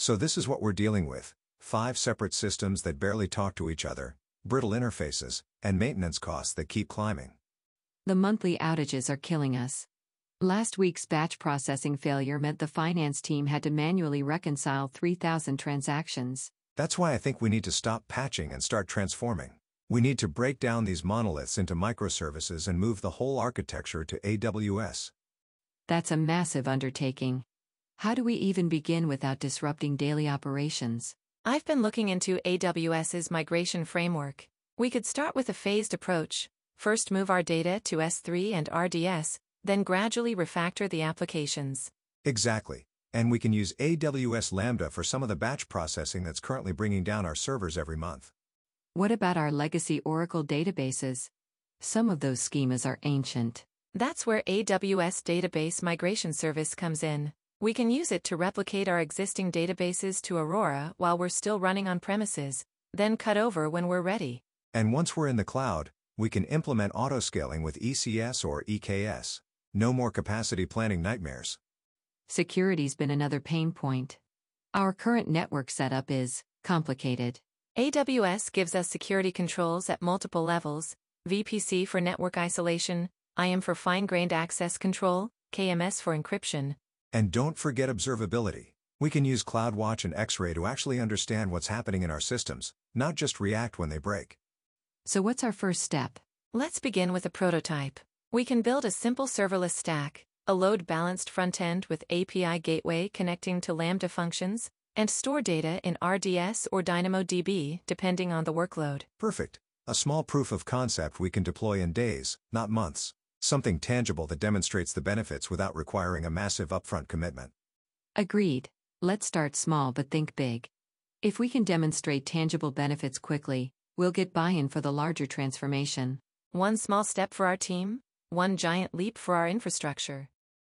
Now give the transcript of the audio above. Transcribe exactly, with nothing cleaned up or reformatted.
So this is what we're dealing with: five separate systems that barely talk to each other, brittle interfaces, and maintenance costs that keep climbing. The monthly outages are killing us. Last week's batch processing failure meant the finance team had to manually reconcile three thousand transactions. That's why I think we need to stop patching and start transforming. We need to break down these monoliths into microservices and move the whole architecture to A W S. That's a massive undertaking. How do we even begin without disrupting daily operations? I've been looking into AWS's migration framework. We could start with a phased approach. First move our data to S three and R D S, then gradually refactor the applications. Exactly. And we can use A W S Lambda for some of the batch processing that's currently bringing down our servers every month. What about our legacy Oracle databases? Some of those schemas are ancient. That's where A W S Database Migration Service comes in. We can use it to replicate our existing databases to Aurora while we're still running on premises, then cut over when we're ready. And once we're in the cloud, we can implement autoscaling with E C S or E K S. No more capacity planning nightmares. Security's been another pain point. Our current network setup is complicated. A W S gives us security controls at multiple levels: V P C for network isolation, I A M for fine-grained access control, K M S for encryption. And don't forget observability. We can use CloudWatch and X-Ray to actually understand what's happening in our systems, not just react when they break. So what's our first step? Let's begin with a prototype. We can build a simple serverless stack, a load-balanced front-end with A P I gateway connecting to Lambda functions, and store data in R D S or DynamoDB depending on the workload. Perfect. A small proof of concept we can deploy in days, not months. Something tangible that demonstrates the benefits without requiring a massive upfront commitment. Agreed. Let's start small but think big. If we can demonstrate tangible benefits quickly, we'll get buy-in for the larger transformation. One small step for our team, one giant leap for our infrastructure.